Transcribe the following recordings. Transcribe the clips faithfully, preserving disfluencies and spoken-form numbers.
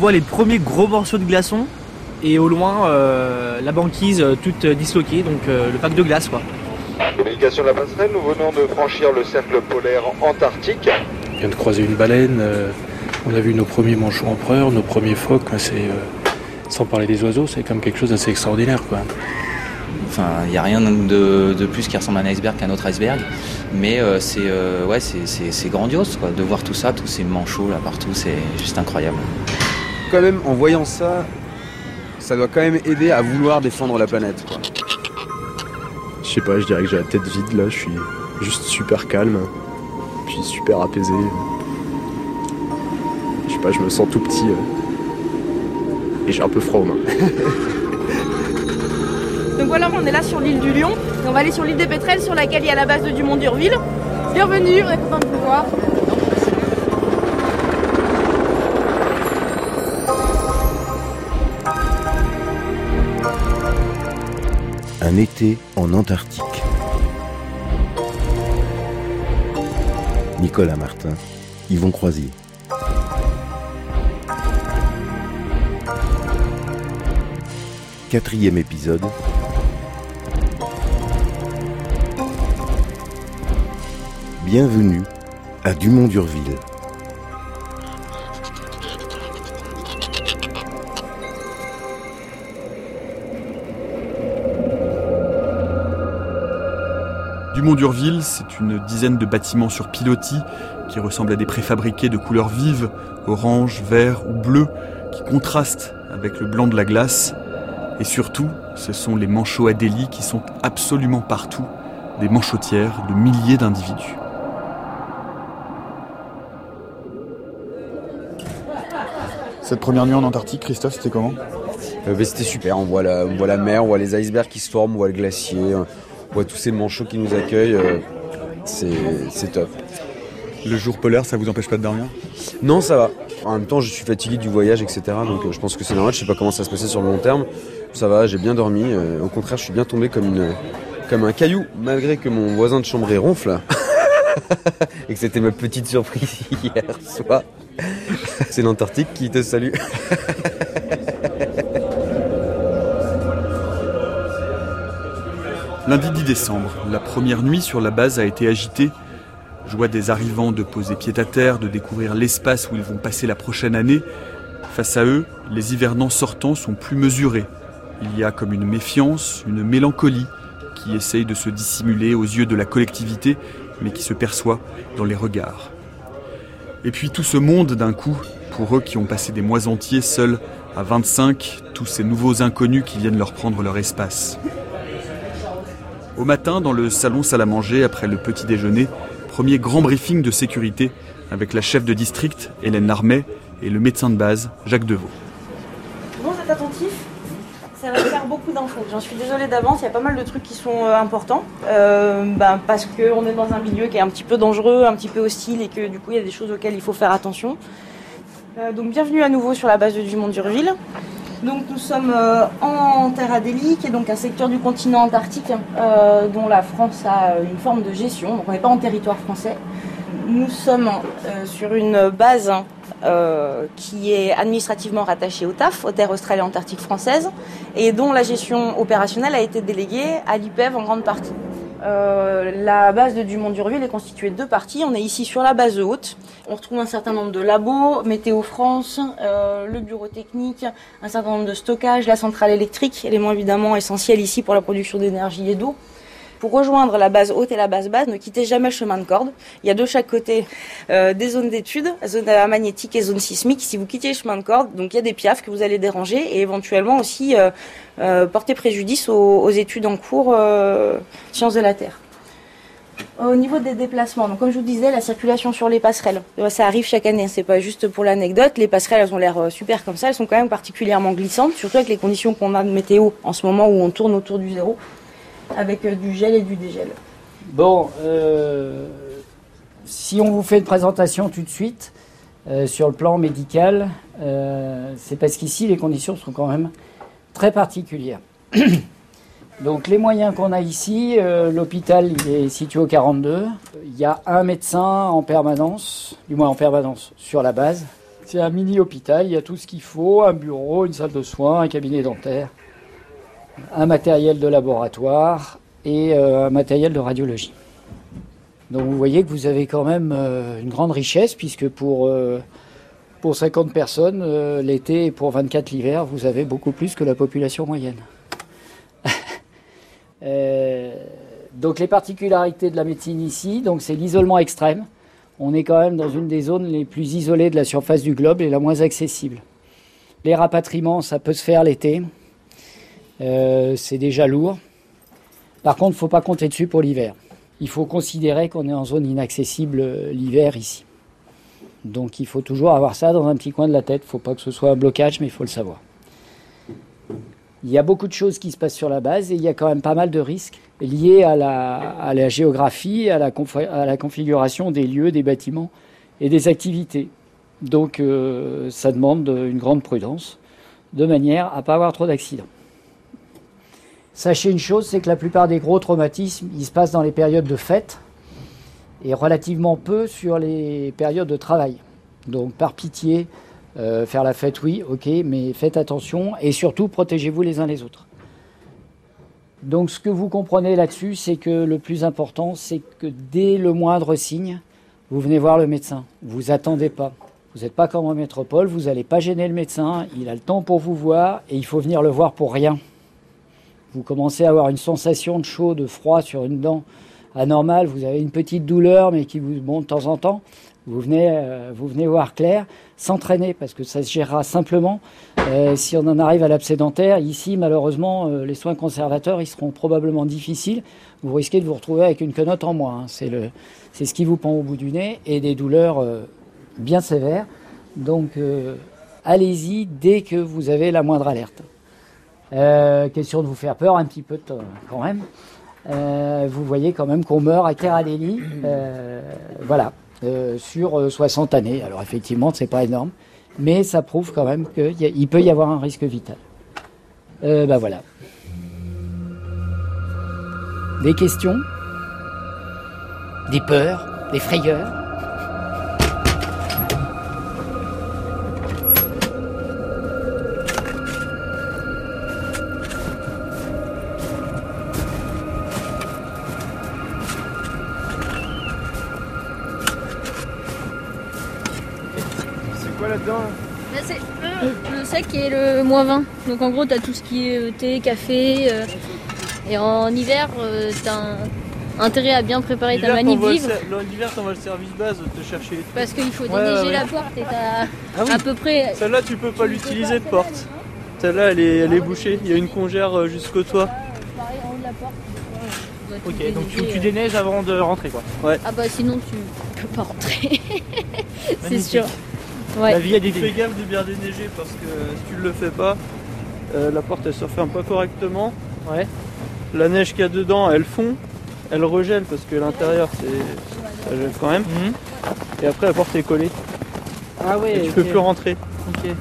voit les premiers gros morceaux de glaçons et au loin euh, la banquise euh, toute disloquée, donc euh, le pack de glace quoi. Communication de la passerelle, nous venons de franchir le cercle polaire antarctique. On vient de croiser une baleine, euh, on a vu nos premiers manchots empereurs, nos premiers phoques, c'est, euh, sans parler des oiseaux, c'est quand même quelque chose d'assez extraordinaire quoi. Enfin, il n'y a rien de, de plus qui ressemble à un iceberg qu'un autre iceberg, mais euh, c'est, euh, ouais, c'est, c'est, c'est grandiose quoi, de voir tout ça, tous ces manchots là partout, c'est juste incroyable. Quand même, en voyant ça, ça doit quand même aider à vouloir défendre la planète quoi. Je sais pas, je dirais que j'ai la tête vide là, je suis juste super calme, puis super apaisé. Je sais pas, je me sens tout petit euh, et j'ai un peu froid aux mains. Donc voilà, on est là sur l'île du Lion, et on va aller sur l'île des Pétrels sur laquelle il y a la base de Dumont d'Urville. Bienvenue, on est content de vous voir. Un été en Antarctique. Nicolas Martin, Yvon Croisier. Quatrième épisode. Bienvenue à Dumont d'Urville. Dumont d'Urville, c'est une dizaine de bâtiments sur pilotis qui ressemblent à des préfabriqués de couleurs vives, orange, vert ou bleu, qui contrastent avec le blanc de la glace. Et surtout, ce sont les manchots Adélie qui sont absolument partout, des manchotières de milliers d'individus. Cette première nuit en Antarctique, Christophe, c'était comment ? euh, bah, C'était super, on voit, la, on voit la mer, on voit les icebergs qui se forment, on voit le glacier, on voit tous ces manchots qui nous accueillent, euh, c'est, c'est top. Le jour polaire, ça vous empêche pas de dormir ? Non, ça va. En même temps, je suis fatigué du voyage, et cetera. Donc euh, je pense que c'est normal, je sais pas comment ça va se passer sur le long terme. Ça va, j'ai bien dormi, euh, au contraire, je suis bien tombé comme, une, comme un caillou, malgré que mon voisin de chambre ronfle. Et que c'était ma petite surprise hier soir. C'est l'Antarctique qui te salue. Lundi dix décembre, la première nuit sur la base a été agitée. Joie des arrivants de poser pied à terre, de découvrir l'espace où ils vont passer la prochaine année. Face à eux, les hivernants sortants sont plus mesurés. Il y a comme une méfiance, une mélancolie qui essaye de se dissimuler aux yeux de la collectivité, mais qui se perçoit dans les regards. Et puis tout ce monde d'un coup, pour eux qui ont passé des mois entiers seuls à vingt-cinq, tous ces nouveaux inconnus qui viennent leur prendre leur espace. Au matin, dans le salon salle à manger, après le petit déjeuner, premier grand briefing de sécurité avec la chef de district, Hélène Larmet, et le médecin de base, Jacques Deveau. Bon, vous êtes attentif ? Ça va faire beaucoup d'infos. J'en suis désolée d'avance, il y a pas mal de trucs qui sont euh, importants. Euh, bah, parce qu'on est dans un milieu qui est un petit peu dangereux, un petit peu hostile, et que du coup, il y a des choses auxquelles il faut faire attention. Euh, donc, bienvenue à nouveau sur la base de Dumont d'Urville. Donc, nous sommes euh, en Terre Adélie, qui est donc un secteur du continent antarctique euh, dont la France a une forme de gestion. Donc, on n'est pas en territoire français. Nous sommes euh, sur une base euh, qui est administrativement rattachée au T A F, aux Terres australes et antarctiques françaises, et dont la gestion opérationnelle a été déléguée à l'I P E V en grande partie. Euh, la base de Dumont d'Urville est constituée de deux parties. On est ici sur la base haute. On retrouve un certain nombre de labos, Météo France, euh, le bureau technique, un certain nombre de stockages, la centrale électrique, élément évidemment essentiel ici pour la production d'énergie et d'eau. Pour rejoindre la base haute et la base basse, ne quittez jamais le chemin de corde. Il y a de chaque côté euh, des zones d'études, zone magnétique et zone sismique. Si vous quittez le chemin de corde, donc il y a des piafs que vous allez déranger et éventuellement aussi euh, euh, porter préjudice aux, aux études en cours euh, sciences de la Terre. Au niveau des déplacements, donc comme je vous disais, la circulation sur les passerelles, ça arrive chaque année, c'est pas juste pour l'anecdote. Les passerelles, elles ont l'air super comme ça, elles sont quand même particulièrement glissantes, surtout avec les conditions qu'on a de météo en ce moment où on tourne autour du zéro, avec du gel et du dégel. Bon, euh, si on vous fait une présentation tout de suite, euh, sur le plan médical, euh, c'est parce qu'ici, les conditions sont quand même très particulières. Donc les moyens qu'on a ici, euh, l'hôpital il est situé au quarante-deux. Il y a un médecin en permanence, du moins en permanence, sur la base. C'est un mini-hôpital, il y a tout ce qu'il faut, un bureau, une salle de soins, un cabinet dentaire, un matériel de laboratoire et euh, un matériel de radiologie. Donc vous voyez que vous avez quand même euh, une grande richesse, puisque pour, euh, pour cinquante personnes, euh, l'été et pour vingt-quatre l'hiver, vous avez beaucoup plus que la population moyenne. euh, donc les particularités de la médecine ici, donc c'est l'isolement extrême. On est quand même dans une des zones les plus isolées de la surface du globe et la moins accessible. Les rapatriements, ça peut se faire l'été. Euh, c'est déjà lourd. Par contre, il ne faut pas compter dessus pour l'hiver. Il faut considérer qu'on est en zone inaccessible l'hiver ici. Donc il faut toujours avoir ça dans un petit coin de la tête. Il ne faut pas que ce soit un blocage, mais il faut le savoir. Il y a beaucoup de choses qui se passent sur la base et il y a quand même pas mal de risques liés à la, à la géographie, à la, conf- à la configuration des lieux, des bâtiments et des activités. Donc euh, ça demande une grande prudence, de manière à ne pas avoir trop d'accidents. Sachez une chose, c'est que la plupart des gros traumatismes, ils se passent dans les périodes de fête et relativement peu sur les périodes de travail. Donc par pitié, euh, faire la fête, oui, ok, mais faites attention et surtout protégez-vous les uns les autres. Donc ce que vous comprenez là-dessus, c'est que le plus important, c'est que dès le moindre signe, vous venez voir le médecin. Vous attendez pas. Vous n'êtes pas comme en métropole, vous n'allez pas gêner le médecin, il a le temps pour vous voir et il faut venir le voir pour rien. Vous commencez à avoir une sensation de chaud, de froid sur une dent anormale, vous avez une petite douleur mais qui vous monte de temps en temps, vous venez, euh, vous venez voir clair, s'entraîner parce que ça se gérera simplement. Euh, si on en arrive à l'abcès dentaire, ici malheureusement euh, les soins conservateurs ils seront probablement difficiles, vous risquez de vous retrouver avec une quenotte en moins, hein. c'est, le, c'est ce qui vous pend au bout du nez et des douleurs euh, bien sévères. Donc euh, allez-y dès que vous avez la moindre alerte. Euh, question de vous faire peur un petit peu t- quand même. Euh, vous voyez quand même qu'on meurt à Karadelli, euh, voilà, euh, sur soixante années. Alors effectivement, c'est pas énorme, mais ça prouve quand même qu'il peut y avoir un risque vital. Euh, ben voilà. Des questions, des peurs, des frayeurs. Là-dedans, là, c'est le, le sec et le moins vingt. Donc en gros, tu as tout ce qui est euh, thé, café. Euh, et en hiver, euh, tu as un, intérêt à bien préparer l'hiver, ta manip vivre. Le, l'hiver, t'envoies le service base te chercher. Parce qu'il faut ouais, déneiger ouais. la porte et t'as ah oui. à peu près. Celle-là, tu peux pas l'utiliser de porte. Celle-là, elle est, elle est bouchée. Il y a une congère jusqu'au toit. Pareil, en haut de la porte. Ok, donc tu, tu déneiges avant de rentrer quoi. Ouais. Ah bah sinon tu peux pas rentrer. C'est sûr. Ouais. La vie a des fais gaffe de bien déneiger parce que si tu le fais pas, euh, la porte elle se referme pas correctement. Ouais. La neige qu'il y a dedans, elle fond, elle regèle parce que l'intérieur c'est ça gèle quand même. Mm-hmm. Et après la porte est collée. Ah ouais. Et tu okay. peux plus rentrer. Ok.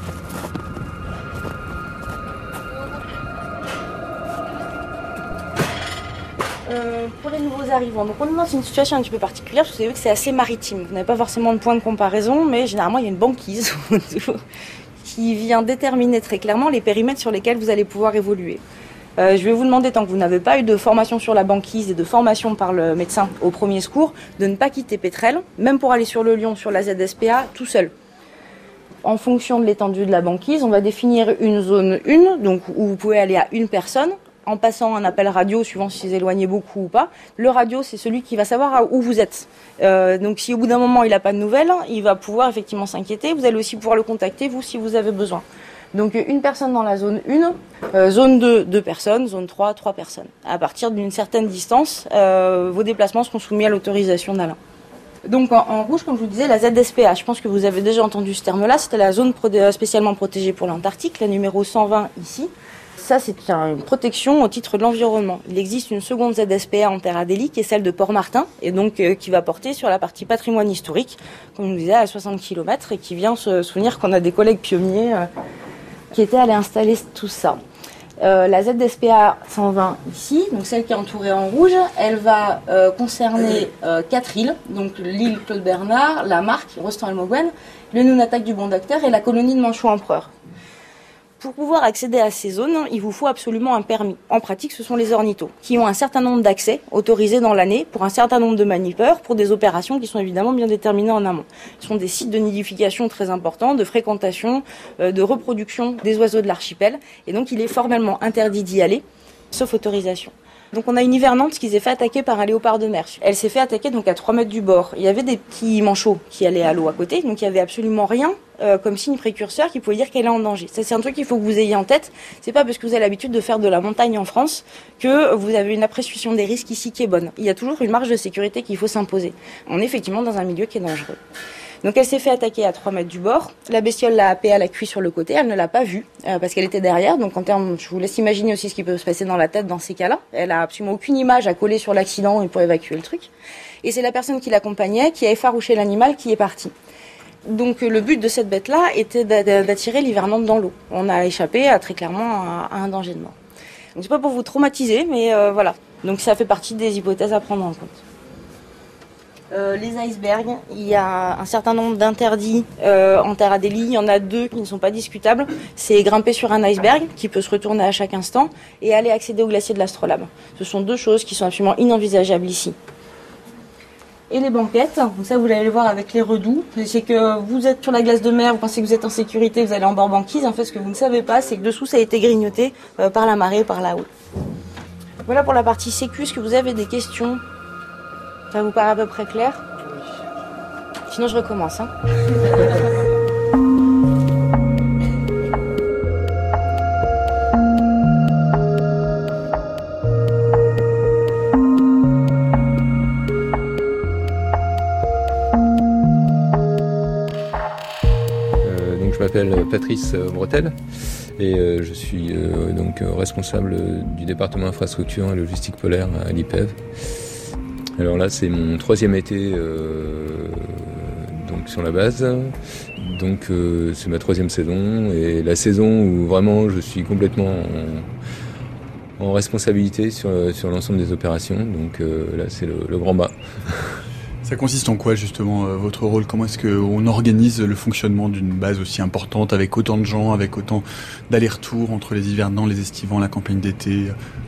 Euh, pour les nouveaux arrivants, donc on est dans une situation un petit peu particulière, parce que vous savez que c'est assez maritime. Vous n'avez pas forcément de point de comparaison, mais généralement il y a une banquise qui vient déterminer très clairement les périmètres sur lesquels vous allez pouvoir évoluer. Euh, je vais vous demander, tant que vous n'avez pas eu de formation sur la banquise et de formation par le médecin au premier secours, de ne pas quitter Pétrel, même pour aller sur le Lion, sur la Z S P A, tout seul. En fonction de l'étendue de la banquise, on va définir une zone un, donc où vous pouvez aller à une personne, en passant un appel radio, suivant si vous éloignez beaucoup ou pas. Le radio, c'est celui qui va savoir où vous êtes. Euh, donc si au bout d'un moment, il n'a pas de nouvelles, il va pouvoir effectivement s'inquiéter. Vous allez aussi pouvoir le contacter, vous, si vous avez besoin. Donc une personne dans la zone un, euh, zone deux, deux personnes, zone trois, trois personnes. À partir d'une certaine distance, euh, vos déplacements seront soumis à l'autorisation d'Alain. Donc en, en rouge, comme je vous disais, la Z S P A, je pense que vous avez déjà entendu ce terme-là, c'était la zone pro- spécialement protégée pour l'Antarctique, la numéro cent vingt ici. Ça, c'est une protection au titre de l'environnement. Il existe une seconde Z S P A en Terre Adélie, qui est celle de Port-Martin, et donc euh, qui va porter sur la partie patrimoine historique, comme je vous disais, à soixante kilomètres, et qui vient se souvenir qu'on a des collègues pionniers euh, qui étaient allés installer tout ça. Euh, la Z S P A cent vingt ici, donc celle qui est entourée en rouge, elle va euh, concerner euh, quatre îles, donc l'île Claude Bernard, la Marque, Rostand-Almoguen, le Nunatak du Bon Docteur et la colonie de Manchot Empereur. Pour pouvoir accéder à ces zones, il vous faut absolument un permis. En pratique, ce sont les ornithos, qui ont un certain nombre d'accès autorisés dans l'année pour un certain nombre de manipeurs, pour des opérations qui sont évidemment bien déterminées en amont. Ce sont des sites de nidification très importants, de fréquentation, euh, de reproduction des oiseaux de l'archipel, et donc il est formellement interdit d'y aller, sauf autorisation. Donc on a une hivernante qui s'est fait attaquer par un léopard de mer. Elle s'est fait attaquer donc à trois mètres du bord. Il y avait des petits manchots qui allaient à l'eau à côté, donc il n'y avait absolument rien euh, comme signe précurseur qui pouvait dire qu'elle est en danger. Ça c'est un truc qu'il faut que vous ayez en tête. C'est pas parce que vous avez l'habitude de faire de la montagne en France que vous avez une appréciation des risques ici qui est bonne. Il y a toujours une marge de sécurité qu'il faut s'imposer. On est effectivement dans un milieu qui est dangereux. Donc elle s'est fait attaquer à trois mètres du bord. La bestiole l'a happée à la cuisse sur le côté. Elle ne l'a pas vue euh, parce qu'elle était derrière. Donc en termes, je vous laisse imaginer aussi ce qui peut se passer dans la tête dans ces cas-là. Elle a absolument aucune image à coller sur l'accident et pour évacuer le truc. Et c'est la personne qui l'accompagnait qui a effarouché l'animal qui est parti. Donc le but de cette bête-là était d'attirer l'hivernante dans l'eau. On a échappé à, très clairement à, à un danger de mort. Donc c'est pas pour vous traumatiser, mais euh, voilà. Donc ça fait partie des hypothèses à prendre en compte. Euh, les icebergs, il y a un certain nombre d'interdits euh, en Terre Adélie. Il y en a deux qui ne sont pas discutables. C'est grimper sur un iceberg qui peut se retourner à chaque instant et aller accéder au glacier de l'Astrolabe. Ce sont deux choses qui sont absolument inenvisageables ici. Et les banquettes, donc ça vous allez le voir avec les redoux, c'est que vous êtes sur la glace de mer, vous pensez que vous êtes en sécurité, vous allez en bord banquise. En fait, ce que vous ne savez pas, c'est que dessous ça a été grignoté euh, par la marée, par la houle. Voilà pour la partie sécu. Est-ce que vous avez des questions ? Ça vous paraît à peu près clair ? Sinon, je recommence. Hein. euh, donc, je m'appelle Patrice Bretel et euh, je suis euh, donc responsable du département infrastructure et logistique polaire à l'I P E V. Alors là, c'est mon troisième été euh, donc sur la base. Donc euh, c'est ma troisième saison et la saison où vraiment je suis complètement en, en responsabilité sur, sur l'ensemble des opérations. Donc euh, là, c'est le, le grand bas. Ça consiste en quoi justement euh, votre rôle ? Comment est-ce qu'on organise le fonctionnement d'une base aussi importante avec autant de gens, avec autant d'allers-retours entre les hivernants, les estivants, la campagne d'été ?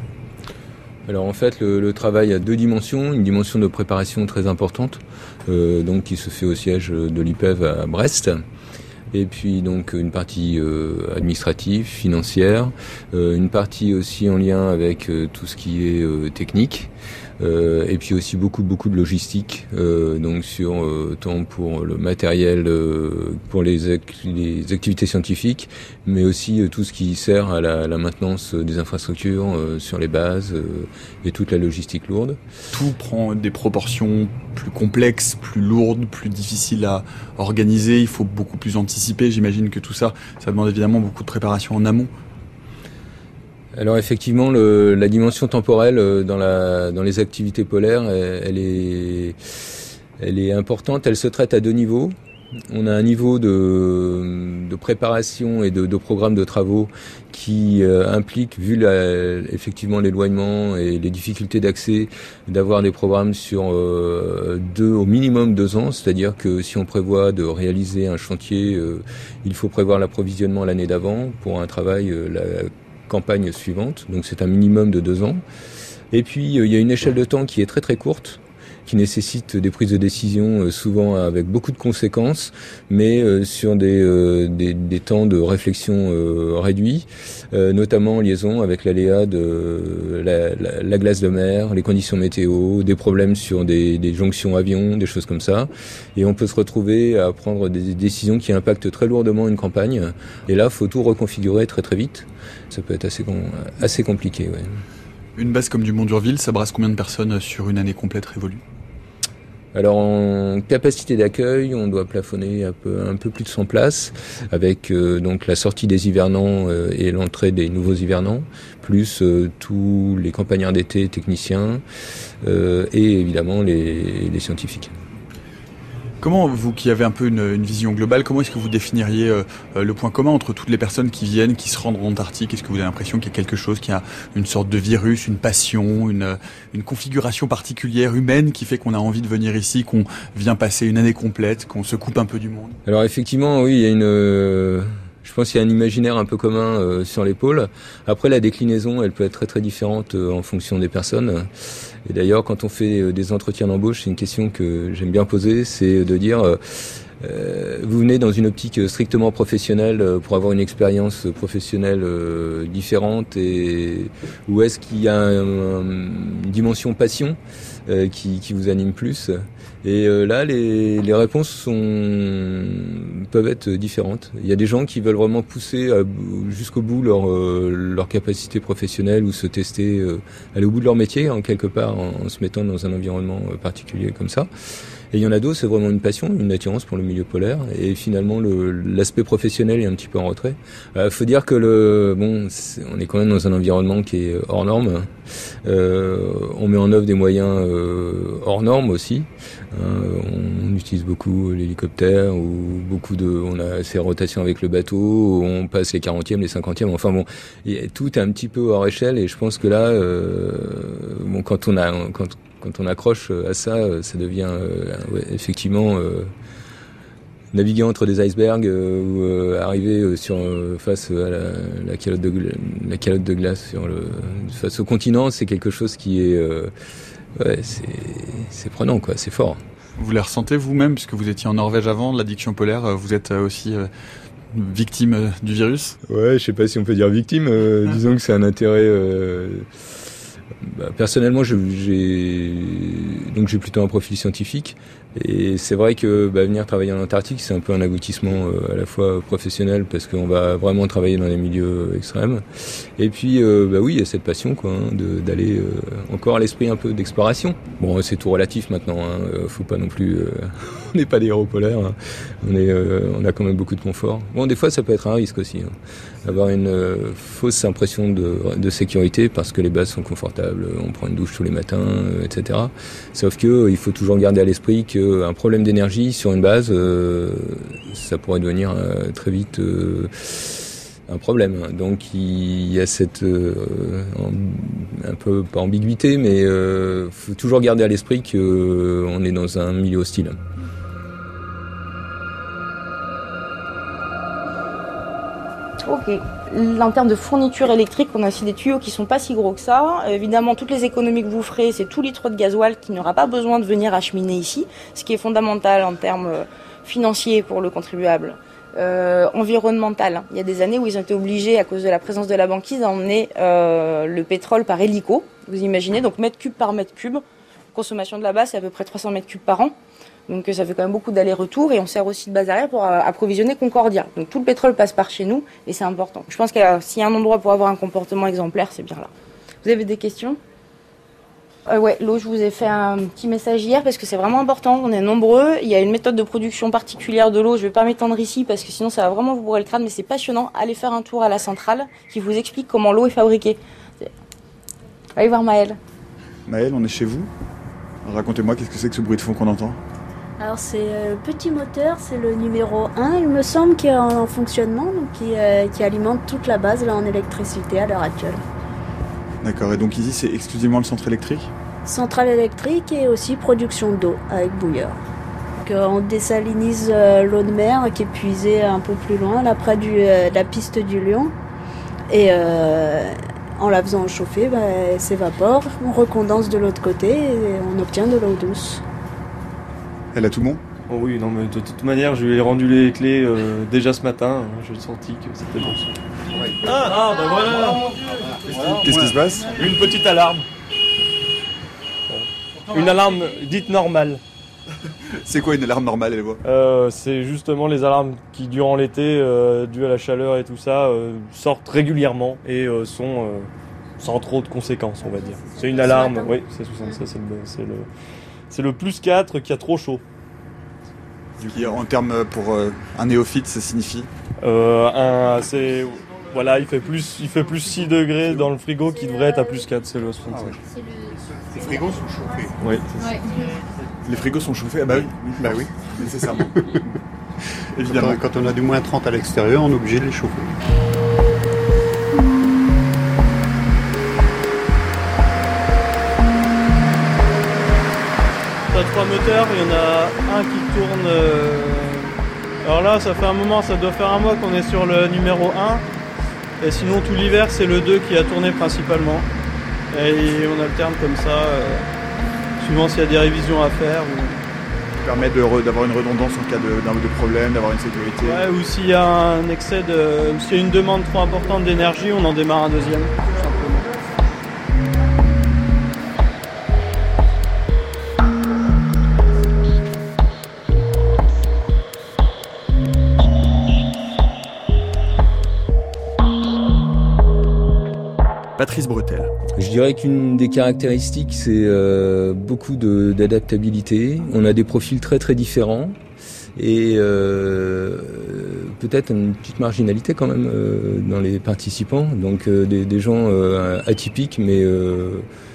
Alors en fait, le, le travail a deux dimensions. Une dimension de préparation très importante, euh, donc qui se fait au siège de l'I P E V à Brest. Et puis donc une partie euh, administrative, financière, euh, une partie aussi en lien avec euh, tout ce qui est euh, technique. Euh, et puis aussi beaucoup beaucoup de logistique, euh, donc sur euh, tant pour le matériel, euh, pour les, ac- les activités scientifiques, mais aussi euh, tout ce qui sert à la, la maintenance des infrastructures euh, sur les bases euh, et toute la logistique lourde. Tout prend des proportions plus complexes, plus lourdes, plus difficiles à organiser. Il faut beaucoup plus anticiper. J'imagine que tout ça, ça demande évidemment beaucoup de préparation en amont. Alors effectivement, le, la dimension temporelle dans, la, dans les activités polaires, elle, elle, est, elle est importante. Elle se traite à deux niveaux. On a un niveau de, de préparation et de, de programme de travaux qui euh, implique, vu la, effectivement l'éloignement et les difficultés d'accès, d'avoir des programmes sur euh, deux, au minimum deux ans. C'est-à-dire que si on prévoit de réaliser un chantier, euh, il faut prévoir l'approvisionnement l'année d'avant pour un travail euh, la, campagne suivante, donc c'est un minimum de deux ans. Et puis euh, il y a une échelle de temps qui est très très courte, qui nécessite des prises de décision euh, souvent avec beaucoup de conséquences, mais euh, sur des, euh, des, des temps de réflexion euh, réduits, euh, notamment en liaison avec l'aléa de la, la, la glace de mer, les conditions météo, des problèmes sur des, des jonctions avions, des choses comme ça. Et on peut se retrouver à prendre des décisions qui impactent très lourdement une campagne. Et là, il faut tout reconfigurer très très vite. Ça peut être assez, assez compliqué. Ouais. Une base comme du Mont d'Urville, ça brasse combien de personnes sur une année complète révolue ? Alors en capacité d'accueil, on doit plafonner un peu, un peu plus de cent places, avec euh, donc la sortie des hivernants euh, et l'entrée des nouveaux hivernants, plus euh, tous les campagnards d'été, techniciens, euh, et évidemment les, les scientifiques. Comment, vous qui avez un peu une, une vision globale, comment est-ce que vous définiriez euh, le point commun entre toutes les personnes qui viennent, qui se rendent en Antarctique? Est-ce que vous avez l'impression qu'il y a quelque chose, qui a une sorte de virus, une passion, une, une configuration particulière humaine qui fait qu'on a envie de venir ici, qu'on vient passer une année complète, qu'on se coupe un peu du monde? Alors effectivement, oui, il y a une... Euh... Je pense qu'il y a un imaginaire un peu commun euh, sur les pôles. Après, la déclinaison, elle peut être très très différente euh, en fonction des personnes. Et d'ailleurs, quand on fait euh, des entretiens d'embauche, c'est une question que j'aime bien poser, c'est de dire euh, euh, vous venez dans une optique strictement professionnelle euh, pour avoir une expérience professionnelle euh, différente, et ou est-ce qu'il y a un, un, une dimension passion euh, qui, qui vous anime plus? Et euh, là, les, les réponses sont, peuvent être différentes. Il y a des gens qui veulent vraiment pousser à, jusqu'au bout leur, euh, leur capacité professionnelle ou se tester, euh, aller au bout de leur métier, en quelque part, en, en se mettant dans un environnement particulier comme ça. Et il y en a d'autres, c'est vraiment une passion, une attirance pour le milieu polaire. Et finalement, le, l'aspect professionnel est un petit peu en retrait. Euh, faut dire que le, bon, c'est, on est quand même dans un environnement qui est hors norme. Euh, on met en œuvre des moyens euh, hors normes aussi. Euh, on utilise beaucoup l'hélicoptère, ou beaucoup de, on a ces rotations avec le bateau, on passe les quarantièmes, les cinquantièmes. Enfin bon, et tout est un petit peu hors échelle. Et je pense que là, euh, bon, quand on a, quand Quand on accroche à ça, ça devient euh, ouais, effectivement euh, naviguer entre des icebergs euh, ou euh, arriver euh, sur euh, face à la, la calotte de la calotte de glace sur le face au continent, c'est quelque chose qui est euh, ouais, c'est c'est prenant quoi, c'est fort. Vous les ressentez vous-même, puisque vous étiez en Norvège avant, l'addiction polaire, vous êtes aussi euh, victime du virus? Ouais, je sais pas si on peut dire victime. Euh, disons que c'est un intérêt. Euh, Bah, personnellement, je, j'ai donc j'ai plutôt un profil scientifique, et c'est vrai que bah, venir travailler en Antarctique, c'est un peu un aboutissement euh, à la fois professionnel, parce qu'on va vraiment travailler dans les milieux extrêmes, et puis euh, bah oui, il y a cette passion quoi, hein, de, d'aller euh, encore à l'esprit un peu d'exploration. Bon, c'est tout relatif maintenant, hein, faut pas non plus, euh, on n'est pas des héros polaires, hein, on est, euh, on a quand même beaucoup de confort. Bon, des fois, ça peut être un risque aussi, hein, avoir une euh, fausse impression de, de sécurité parce que les bases sont confortables, on prend une douche tous les matins, euh, et cetera. Sauf que euh, il faut toujours garder à l'esprit qu'un problème d'énergie sur une base, euh, ça pourrait devenir euh, très vite euh, un problème. Donc il y a cette euh, un peu pas ambiguïté, mais euh, faut toujours garder à l'esprit que euh, on est dans un milieu hostile. Ok. En termes de fourniture électrique, on a aussi des tuyaux qui sont pas si gros que ça. Évidemment, toutes les économies que vous ferez, c'est tout litre de gasoil qui n'aura pas besoin de venir acheminer ici, ce qui est fondamental en termes financiers pour le contribuable. Euh, environnemental. Il y a des années où ils ont été obligés, à cause de la présence de la banquise, à emmener euh, le pétrole par hélico. Vous imaginez, donc mètre cube par mètre cube. Consommation de la base, c'est à peu près trois cents mètres cubes par an. Donc ça fait quand même beaucoup d'allers-retours, et on sert aussi de base arrière pour approvisionner Concordia. Donc tout le pétrole passe par chez nous, et c'est important. Je pense qu'il y a, s'il y a un endroit pour avoir un comportement exemplaire, c'est bien là. Vous avez des questions ? euh, Ouais, l'eau, je vous ai fait un petit message hier parce que c'est vraiment important. On est nombreux. Il y a une méthode de production particulière de l'eau. Je ne vais pas m'étendre ici parce que sinon ça va vraiment vous bourrer le crâne, mais c'est passionnant. Allez faire un tour à la centrale qui vous explique comment l'eau est fabriquée. Allez voir Maëlle. Maëlle, on est chez vous. Racontez-moi, qu'est-ce que c'est que ce bruit de fond qu'on entend ? Alors c'est le petit moteur, c'est le numéro un, il me semble, qui est en fonctionnement, donc qui, euh, qui alimente toute la base là en électricité à l'heure actuelle. D'accord, et donc ici c'est exclusivement le centre électrique ? Centrale électrique et aussi production d'eau avec bouilleur. Donc, euh, on dessalinise euh, l'eau de mer qui est puisée un peu plus loin, là près du, euh, de la piste du Lion. Et euh, en la faisant chauffer, bah, elle s'évapore, on recondense de l'autre côté et on obtient de l'eau douce. Elle a tout bon ? Oh oui, non, mais de toute manière, je lui ai rendu les clés euh, déjà ce matin. J'ai senti que c'était bon. Ah, ah bah voilà. voilà. Qu'est-ce qui se passe ? Une petite alarme. Une alarme dite normale. C'est quoi une alarme normale, elle voit euh, C'est justement les alarmes qui, durant l'été, euh, dues à la chaleur et tout ça, euh, sortent régulièrement et euh, sont euh, sans trop de conséquences, on va dire. C'est une alarme, oui, c'est ça, c'est le... C'est le C'est le plus quatre qui a trop chaud. Qui, en termes pour euh, un néophyte, ça signifie euh, un, c'est, voilà, il fait, plus, il fait plus six degrés dans le frigo qui devrait être à plus quatre, c'est le soixante-cinq. Ah ouais. Les frigos sont chauffés. Oui. Ouais. Les frigos sont chauffés? Ah bah oui, bah oui, nécessairement. Évidemment. Quand on a du moins trente à l'extérieur, on est obligé de les chauffer. T'as trois moteurs, il y en a un qui tourne. Euh... Alors là, ça fait un moment, ça doit faire un mois qu'on est sur le numéro un. Et sinon, tout l'hiver, c'est le deux qui a tourné principalement. Et on alterne comme ça, euh, suivant s'il y a des révisions à faire. Ou... Ça permet de re, d'avoir une redondance en cas de, d'un, de problème, d'avoir une sécurité. Ouais, ou s'il y a un excès de. Ou s'il y a une demande trop importante d'énergie, on en démarre un deuxième, tout simplement. Patrice Bretel. Je dirais qu'une des caractéristiques, c'est euh, beaucoup de, d'adaptabilité. On a des profils très très différents et euh, peut-être une petite marginalité quand même euh, dans les participants. Donc euh, des, des gens euh, atypiques, mais euh,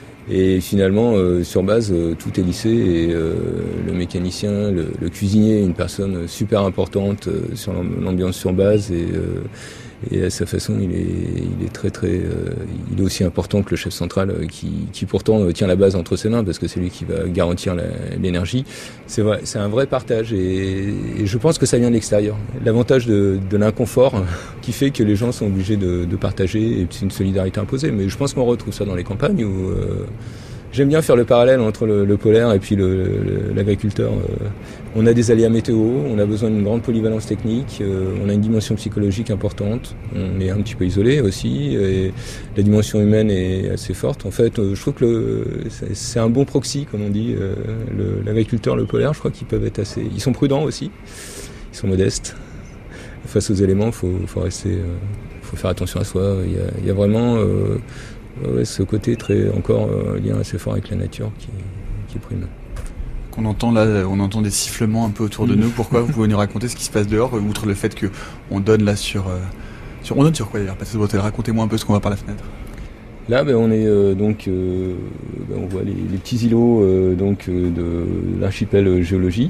et finalement euh, sur base euh, tout est lissé et euh, le mécanicien, le, le cuisinier, une personne super importante euh, sur l'ambiance sur base et euh, Et à sa façon, il est, il est très très, euh, il est aussi important que le chef central euh, qui, qui pourtant euh, tient la base entre ses mains parce que c'est lui qui va garantir la, l'énergie. C'est vrai, c'est un vrai partage et, et je pense que ça vient de l'extérieur. L'avantage de, de l'inconfort qui fait que les gens sont obligés de, de partager et c'est une solidarité imposée. Mais je pense qu'on retrouve ça dans les campagnes où euh, j'aime bien faire le parallèle entre le, le polaire et puis le, le, l'agriculteur. On a des aléas météo, on a besoin d'une grande polyvalence technique, on a une dimension psychologique importante, on est un petit peu isolé aussi, et la dimension humaine est assez forte. En fait, je trouve que le, c'est un bon proxy, comme on dit, le, l'agriculteur, le polaire, je crois qu'ils peuvent être assez... Ils sont prudents aussi, ils sont modestes. Face aux éléments, il faut, faut rester... faut faire attention à soi. Il y a, il y a vraiment... Euh, Ouais, ce côté très encore euh, lien assez fort avec la nature qui, qui prime. On entend là, on entend des sifflements un peu autour de nous. Pourquoi? Vous pouvez nous raconter ce qui se passe dehors, outre le fait que on donne là sur, euh, sur, on donne sur quoi d'ailleurs? Patrice Bretel, racontez-moi un peu ce qu'on voit par la fenêtre. Là, ben, on est euh, donc, euh, ben, on voit les, les petits îlots euh, donc euh, de l'archipel géologie.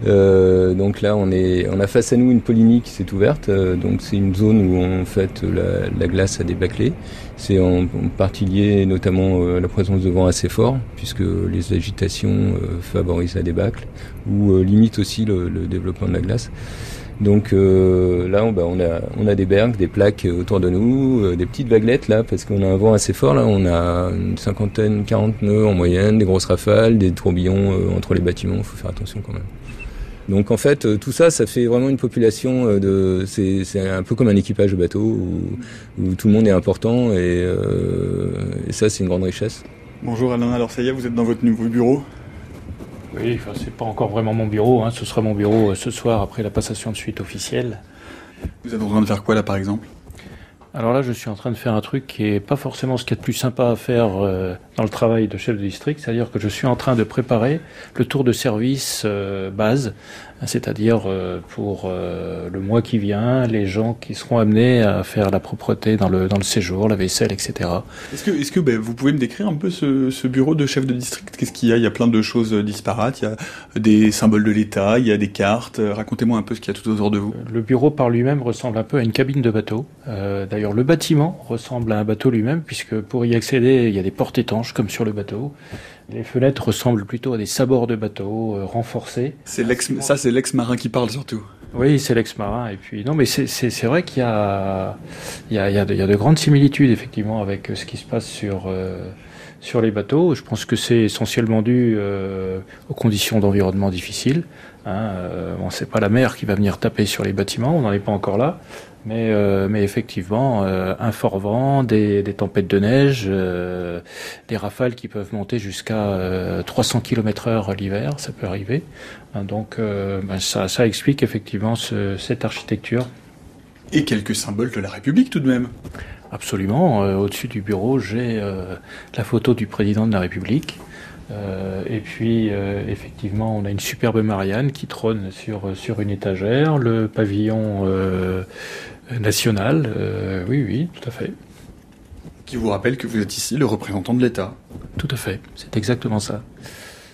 Euh, donc là, on est, on a face à nous une polynie qui s'est ouverte. Euh, donc c'est une zone où en fait la, la glace a débâclé. C'est en, en partie lié notamment euh, à la présence de vent assez fort, puisque les agitations euh, favorisent la débâcle ou euh, limitent aussi le, le développement de la glace. Donc euh, là, on, bah, on a on a des bergs, des plaques autour de nous, euh, des petites vaguelettes là, parce qu'on a un vent assez fort là. On a une cinquantaine, quarante nœuds en moyenne, des grosses rafales, des tourbillons euh, entre les bâtiments. Il faut faire attention quand même. Donc en fait, euh, tout ça, ça fait vraiment une population euh, de. C'est c'est un peu comme un équipage de bateau où, où tout le monde est important et, euh, et ça, c'est une grande richesse. Bonjour Alain. Alors ça y est, vous êtes dans votre nouveau bureau. Oui, enfin, c'est pas encore vraiment mon bureau, hein. Ce sera mon bureau euh, ce soir après la passation de suite officielle. Vous êtes en train de faire quoi là par exemple? Alors là, je suis en train de faire un truc qui est pas forcément ce qu'il y a de plus sympa à faire euh, dans le travail de chef de district, c'est-à-dire que je suis en train de préparer le tour de service euh, base, c'est-à-dire euh, pour euh, le mois qui vient, les gens qui seront amenés à faire la propreté dans le dans le séjour, la vaisselle, et cetera. Est-ce que est-ce que ben, vous pouvez me décrire un peu ce, ce bureau de chef de district? Qu'est-ce qu'il y a? Il y a plein de choses disparates, il y a des symboles de l'État, il y a des cartes. Racontez-moi un peu ce qu'il y a tout autour de vous. Le bureau par lui-même ressemble un peu à une cabine de bateau. Euh, d'ailleurs, le bâtiment ressemble à un bateau lui-même, puisque pour y accéder, il y a des portes étanches comme sur le bateau. Les fenêtres ressemblent plutôt à des sabords de bateau euh, renforcés. C'est l'ex, ça, c'est l'ex-marin qui parle surtout. Oui, c'est l'ex-marin. Et puis non, mais c'est c'est c'est vrai qu'il y a il y a il y a de, il y a de grandes similitudes effectivement avec ce qui se passe sur euh, sur les bateaux. Je pense que c'est essentiellement dû euh, aux conditions d'environnement difficiles. Hein, euh, bon, c'est pas la mer qui va venir taper sur les bâtiments, on n'en est pas encore là. Mais, euh, mais effectivement, euh, un fort vent, des, des tempêtes de neige, euh, des rafales qui peuvent monter jusqu'à euh, trois cents kilomètres heure l'hiver, ça peut arriver. Hein, donc euh, ben ça, ça explique effectivement ce, cette architecture. Et quelques symboles de la République tout de même. Absolument. Euh, au-dessus du bureau, j'ai euh, la photo du président de la République. Euh, et puis, euh, effectivement, on a une superbe Marianne qui trône sur, sur une étagère, le pavillon euh, national, euh, oui, oui, tout à fait. Qui vous rappelle que vous êtes ici le représentant de l'État. Tout à fait, c'est exactement ça.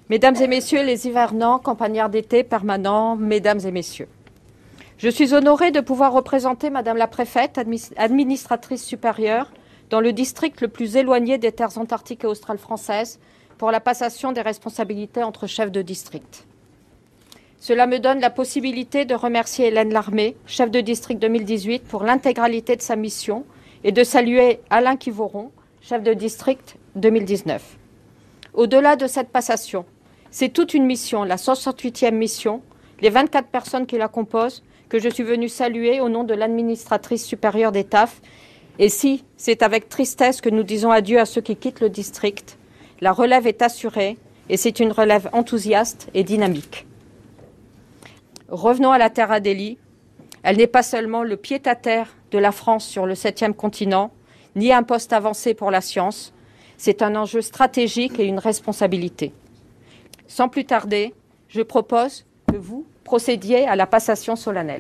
Mesdames et messieurs les hivernants, campagnards d'été permanents, mesdames et messieurs. Je suis honorée de pouvoir représenter Madame la préfète, administratrice supérieure, dans le district le plus éloigné des terres antarctiques et australes françaises, pour la passation des responsabilités entre chefs de district. Cela me donne la possibilité de remercier Hélène Larmé, chef de district deux mille dix-huit, pour l'intégralité de sa mission, et de saluer Alain Quivoron, chef de district deux mille dix-neuf. Au-delà de cette passation, c'est toute une mission, la soixante-huitième mission, les vingt-quatre personnes qui la composent, que je suis venue saluer au nom de l'administratrice supérieure des T A F. Et si c'est avec tristesse que nous disons adieu à ceux qui quittent le district, la relève est assurée et c'est une relève enthousiaste et dynamique. Revenons à la Terre Adélie. Elle n'est pas seulement le pied-à-terre de la France sur le septième continent, ni un poste avancé pour la science. C'est un enjeu stratégique et une responsabilité. Sans plus tarder, je propose que vous procédiez à la passation solennelle.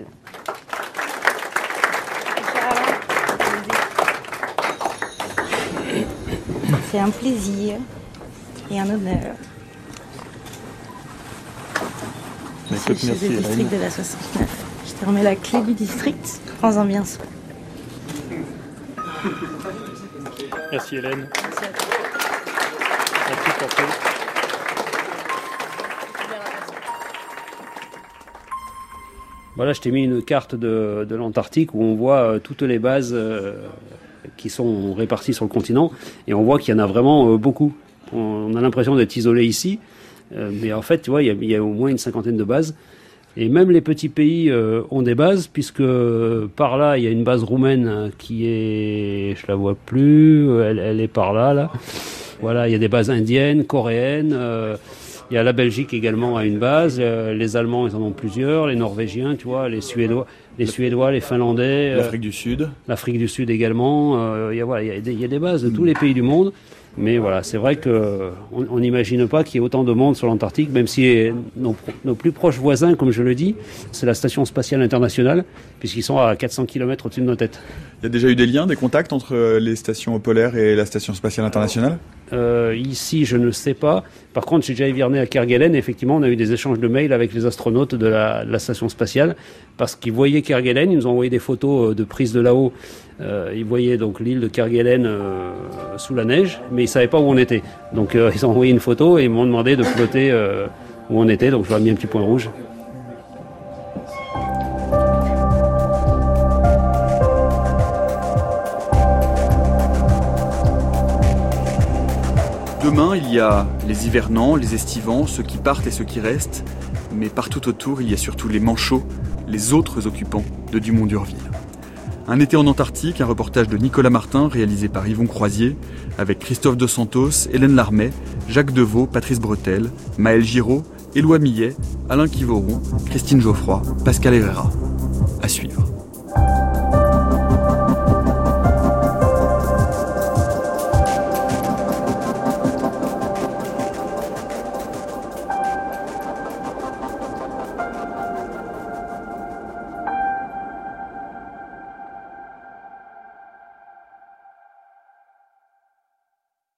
C'est un plaisir et un honneur. Monsieur le chef de district de la soixante-neuf. Je te remets la clé du district. Prends-en bien soin. Merci Hélène. Merci à toi. Merci pour tout. Voilà, je t'ai mis une carte de, de l'Antarctique où on voit euh, toutes les bases euh, qui sont réparties sur le continent et on voit qu'il y en a vraiment euh, beaucoup. On, on a l'impression d'être isolé ici, euh, mais en fait, tu vois, il y, a, il y a au moins une cinquantaine de bases. Et même les petits pays euh, ont des bases, puisque euh, par là, il y a une base roumaine qui est... Je la vois plus, elle, elle est par là, là. Voilà, il y a des bases indiennes, coréennes... Euh, il y a la Belgique également à une base, euh, les Allemands ils en ont plusieurs, les Norvégiens, tu vois, les Suédois, les Suédois, les Finlandais, euh, l'Afrique du Sud, l'Afrique du Sud également. Euh, il y a voilà, il y a des, il y a des bases de tous les pays du monde, mais voilà, c'est vrai que on n'imagine pas qu'il y ait autant de monde sur l'Antarctique, même si nos, nos plus proches voisins, comme je le dis, c'est la Station spatiale internationale, puisqu'ils sont à quatre cents kilomètres au-dessus de nos têtes. Il y a déjà eu des liens, des contacts entre les stations polaires et la Station spatiale internationale ? Euh, ici, je ne sais pas. Par contre, j'ai déjà hiverné à Kerguelen et effectivement, on a eu des échanges de mails avec les astronautes de la, de la station spatiale parce qu'ils voyaient Kerguelen, ils nous ont envoyé des photos de prise de là-haut. Euh, ils voyaient donc l'île de Kerguelen euh, sous la neige, mais ils ne savaient pas où on était. Donc, euh, ils ont envoyé une photo et ils m'ont demandé de flotter euh, où on était. Donc, je leur ai mis un petit point rouge. Demain, il y a les hivernants, les estivants, ceux qui partent et ceux qui restent. Mais partout autour, il y a surtout les manchots, les autres occupants de Dumont d'Urville. Un été en Antarctique, un reportage de Nicolas Martin réalisé par Yvon Croisier, avec Christophe Dos Santos, Hélène Larmé, Jacques Deveau, Patrice Bretel, Maël Giraud, Éloi Millet, Alain Quivoron, Christine Geoffroy, Pascal Herrera. À suivre.